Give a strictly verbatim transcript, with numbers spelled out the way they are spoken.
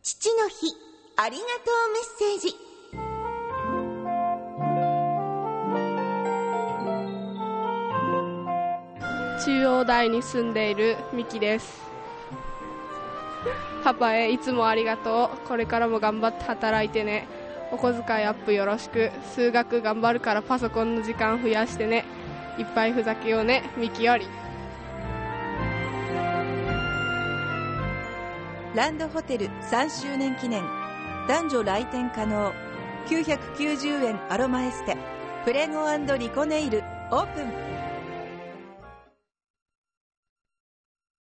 父の日ありがとうメッセージ。 中央大に住んでいるミキです。パパへいつもありがとう。これからも頑張って働いてね。お小遣いアップよろしく。数学頑張るからパソコンの時間増やしてね。いっぱいふざけようね、ミキより。 ランドホテルさんしゅうねん記念、男女来店可能、きゅうひゃくきゅうじゅうえんアロマエステプレゴ&リコネイルオープン。